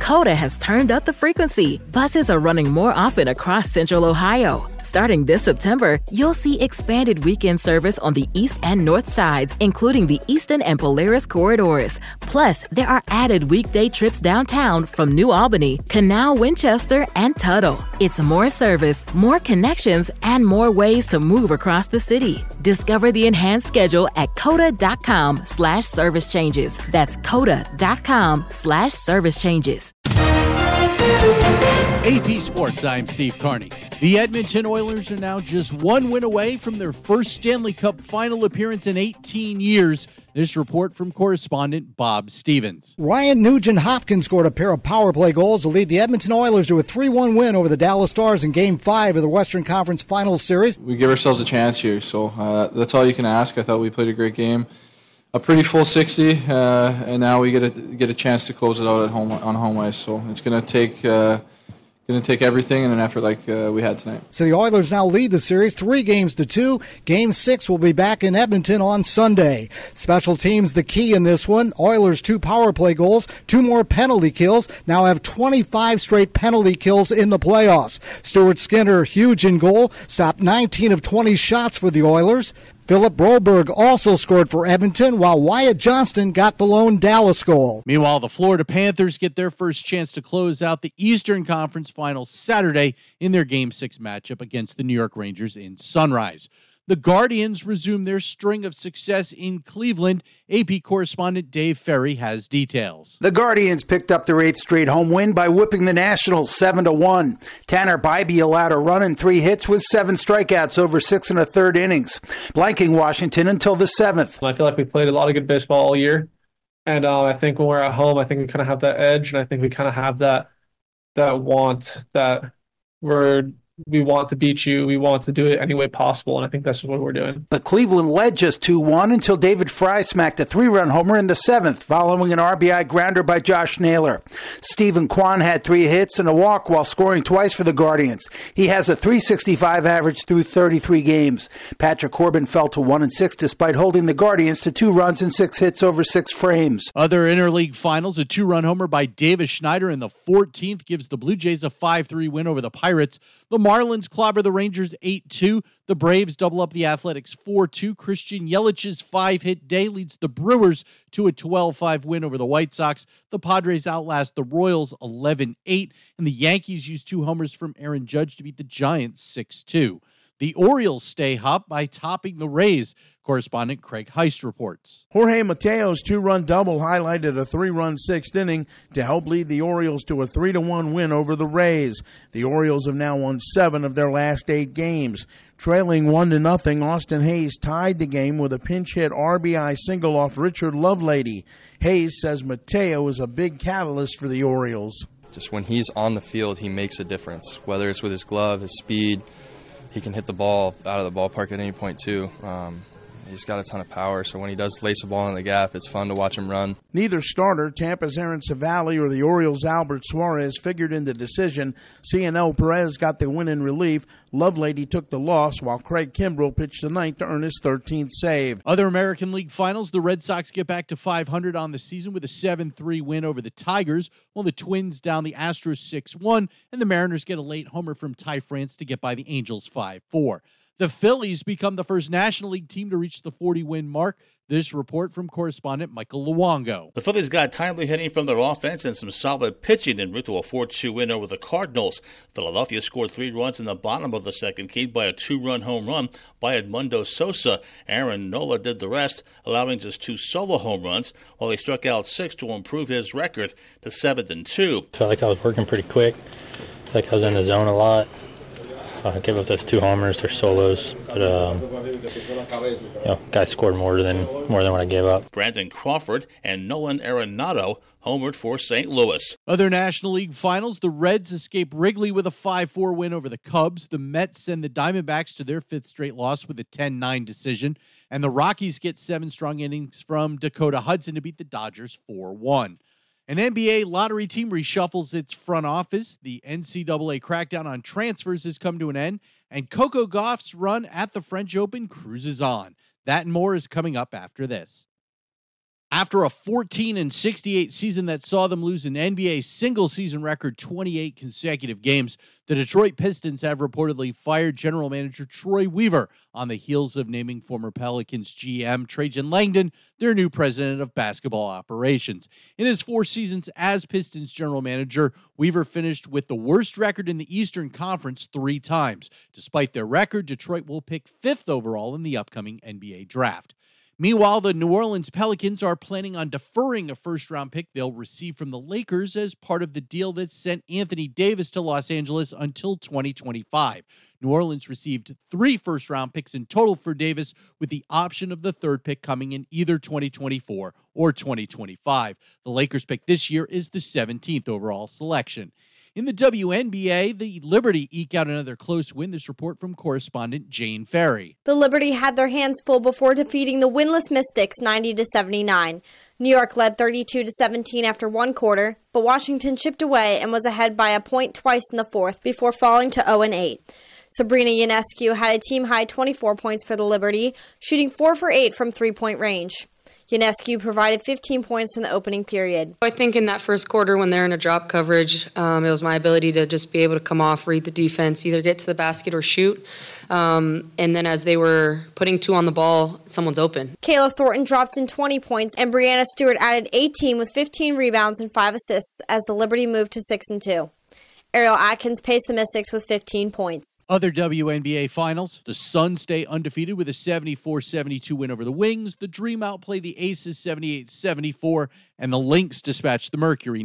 Coda has turned up the frequency. Buses are running more often across Central Ohio. Starting this September, you'll see expanded weekend service on the east and north sides, including the Eastern and Polaris corridors. Plus, there are added weekday trips downtown from New Albany, Canal, Winchester, and Tuttle. It's more service, more connections, and more ways to move across the city. Discover the enhanced schedule at coda.com/service changes. That's coda.com/service changes. AP Sports, I'm Steve Carney. The Edmonton Oilers are now just one win away from their first Stanley Cup final appearance in 18 years. This report from correspondent Bob Stevens. Ryan Nugent-Hopkins scored a pair of power play goals to lead the Edmonton Oilers to a 3-1 win over the Dallas Stars in Game 5 of the Western Conference Finals Series. We give ourselves a chance here, so that's all you can ask. I thought we played a great game. A pretty full 60, and now we get a chance to close it out at home on home ice. So it's going to take everything in an effort like we had tonight. So the Oilers now lead the series 3-2. Game 6 will be back in Edmonton on Sunday. Special teams the key in this one. Oilers 2 power play goals, 2 more penalty kills. Now have 25 straight penalty kills in the playoffs. Stuart Skinner, huge in goal, stopped 19 of 20 shots for the Oilers. Philip Broberg also scored for Edmonton, while Wyatt Johnston got the lone Dallas goal. Meanwhile, the Florida Panthers get their first chance to close out the Eastern Conference Finals Saturday in their Game 6 matchup against the New York Rangers in Sunrise. The Guardians resume their string of success in Cleveland. AP correspondent Dave Ferry has details. The Guardians picked up their 8th straight home win by whipping the Nationals 7-1. Tanner Bybee allowed a run and 3 hits with 7 strikeouts over 6 1/3 innings, blanking Washington until the 7th. I feel like we played a lot of good baseball all year, and I think when we're at home, I think we kind of have that edge, and I think we kind of have that want that we want to beat you. We want to do it any way possible, and I think that's what we're doing. But Cleveland led just 2-1 until David Fry smacked a 3-run homer in the 7th, following an RBI grounder by Josh Naylor. Stephen Kwan had 3 hits and a walk while scoring twice for the Guardians. He has a .365 average through 33 games. Patrick Corbin fell to 1-6 despite holding the Guardians to 2 runs and 6 hits over 6 frames. Other interleague finals, a 2-run homer by Davis Schneider in the 14th gives the Blue Jays a 5-3 win over the Pirates. The Marlins clobber the Rangers 8-2. The Braves double up the Athletics 4-2. Christian Yelich's 5-hit day leads the Brewers to a 12-5 win over the White Sox. The Padres outlast the Royals 11-8. And the Yankees use 2 homers from Aaron Judge to beat the Giants 6-2. The Orioles stay hot by topping the Rays. Correspondent Craig Heist reports. Jorge Mateo's 2-run double highlighted a 3-run 6th inning to help lead the Orioles to a 3-1 win over the Rays. The Orioles have now won 7 of their last 8 games. Trailing 1-0, Austin Hayes tied the game with a pinch hit RBI single off Richard Lovelady. Hayes says Mateo is a big catalyst for the Orioles. Just when he's on the field, he makes a difference, whether it's with his glove, his speed. He can hit the ball out of the ballpark at any point, too. He's got a ton of power, so when he does lace a ball in the gap, it's fun to watch him run. Neither starter, Tampa's Aaron Savali or the Orioles' Albert Suarez, figured in the decision. CNL Perez got the win in relief. Lovelady took the loss, while Craig Kimbrell pitched the ninth to earn his 13th save. Other American League finals, the Red Sox get back to 500 on the season with a 7-3 win over the Tigers, while the Twins down the Astros 6-1, and the Mariners get a late homer from Ty France to get by the Angels 5-4. The Phillies become the first National League team to reach the 40-win mark. This report from correspondent Michael Luongo. The Phillies got timely hitting from their offense and some solid pitching en route to a 4-2 win over the Cardinals. Philadelphia scored 3 runs in the bottom of the second, keyed by a 2-run home run by Edmundo Sosa. Aaron Nola did the rest, allowing just 2 solo home runs, while he struck out 6 to improve his record to 7-2. Felt like I was working pretty quick. Felt like I was in the zone a lot. I gave up those 2 homers, they're solos, but guys scored more than what I gave up. Brandon Crawford and Nolan Arenado homered for St. Louis. Other National League finals, the Reds escape Wrigley with a 5-4 win over the Cubs. The Mets send the Diamondbacks to their 5th straight loss with a 10-9 decision, and the Rockies get 7 strong innings from Dakota Hudson to beat the Dodgers 4-1. An NBA lottery team reshuffles its front office. The NCAA crackdown on transfers has come to an end, and Coco Gauff's run at the French Open cruises on. That and more is coming up after this. After a 14-68 season that saw them lose an NBA single-season record 28 consecutive games, the Detroit Pistons have reportedly fired general manager Troy Weaver on the heels of naming former Pelicans GM Trajan Langdon their new president of basketball operations. In his 4 seasons as Pistons general manager, Weaver finished with the worst record in the Eastern Conference 3 times. Despite their record, Detroit will pick 5th overall in the upcoming NBA draft. Meanwhile, the New Orleans Pelicans are planning on deferring a first-round pick they'll receive from the Lakers as part of the deal that sent Anthony Davis to Los Angeles until 2025. New Orleans received 3 first-round picks in total for Davis, with the option of the 3rd pick coming in either 2024 or 2025. The Lakers pick this year is the 17th overall selection. In the WNBA, the Liberty eke out another close win. This report from correspondent Jane Ferry. The Liberty had their hands full before defeating the winless Mystics 90-79. New York led 32-17 after 1 quarter, but Washington chipped away and was ahead by a point twice in the 4th before falling to 0-8. Sabrina Ionescu had a team-high 24 points for the Liberty, shooting 4 for 8 from three-point range. Ionescu provided 15 points in the opening period. I think in that first quarter when they're in a drop coverage, it was my ability to just be able to come off, read the defense, either get to the basket or shoot. And then as they were putting 2 on the ball, someone's open. Kayla Thornton dropped in 20 points, and Brianna Stewart added 18 with 15 rebounds and 5 assists as the Liberty moved to 6-2. Ariel Atkins paced the Mystics with 15 points. Other WNBA finals, the Suns stay undefeated with a 74-72 win over the Wings. The Dream outplay the Aces 78-74, and the Lynx dispatched the Mercury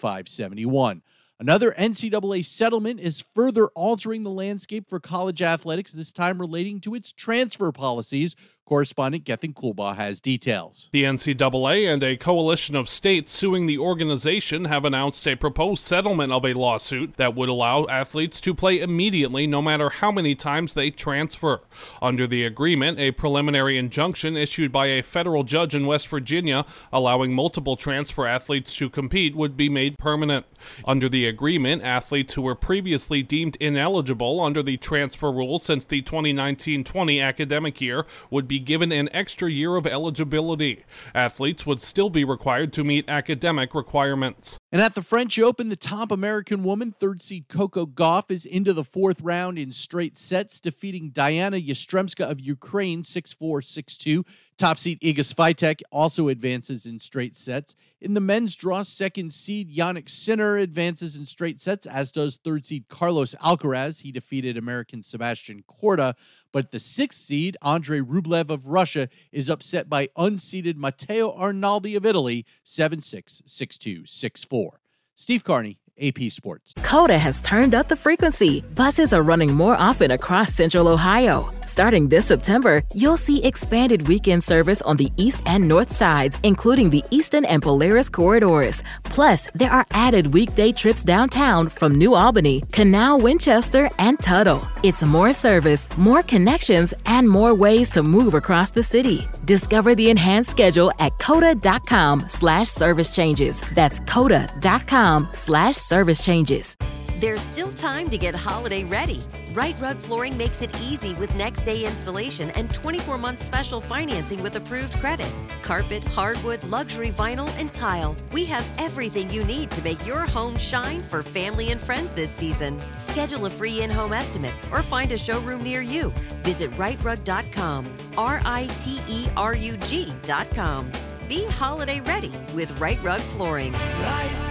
95-71. Another NCAA settlement is further altering the landscape for college athletics, this time relating to its transfer policies. Correspondent Gethin Kulba has details. The NCAA and a coalition of states suing the organization have announced a proposed settlement of a lawsuit that would allow athletes to play immediately no matter how many times they transfer. Under the agreement, a preliminary injunction issued by a federal judge in West Virginia allowing multiple transfer athletes to compete would be made permanent. Under the agreement, athletes who were previously deemed ineligible under the transfer rules since the 2019-20 academic year would be given an extra year of eligibility. Athletes would still be required to meet academic requirements. And at the French Open, the top American woman, 3rd seed Coco Gauff, is into the 4th round in straight sets, defeating Diana Yastremska of Ukraine 6-4, 6-2. Top seed Iga Swiatek also advances in straight sets. In the men's draw, 2nd seed Jannik Sinner advances in straight sets, as does 3rd seed Carlos Alcaraz. He defeated American Sebastian Korda. But the 6th seed, Andrei Rublev of Russia, is upset by unseeded Matteo Arnaldi of Italy, 7-6, 6-2, 6-4. Steve Carney, AP Sports. Coda has turned up the frequency. Buses are running more often across Central Ohio. Starting this September, you'll see expanded weekend service on the east and north sides, including the Easton and Polaris corridors. Plus, there are added weekday trips downtown from New Albany, Canal, Winchester, and Tuttle. It's more service, more connections, and more ways to move across the city. Discover the enhanced schedule at coda.com/service changes. That's coda.com/service changes. There's still time to get holiday ready. Right Rug Flooring makes it easy with next day installation and 24-month special financing with approved credit. Carpet, hardwood, luxury vinyl, and tile. We have everything you need to make your home shine for family and friends this season. Schedule a free in-home estimate or find a showroom near you. Visit rightrug.com, RITERUG.com. Be holiday ready with Right Rug Flooring. Right